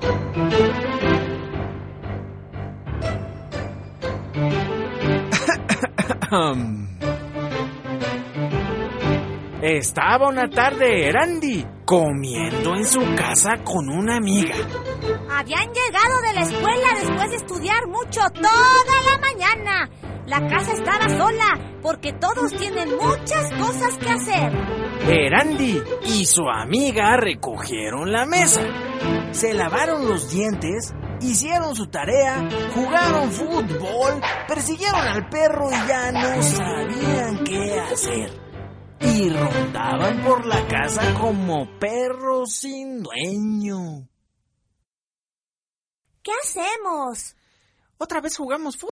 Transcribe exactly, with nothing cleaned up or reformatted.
Estaba una tarde Erandi comiendo en su casa con una amiga. Habían llegado de la escuela después de estudiar mucho toda la mañana. La casa estaba sola porque todos tienen muchas cosas que hacer. Erandi y su amiga recogieron la mesa, se lavaron los dientes, hicieron su tarea, jugaron fútbol, persiguieron al perro y ya no sabían qué hacer. Y rondaban por la casa como perros sin dueño. ¿Qué hacemos? Otra vez jugamos fútbol.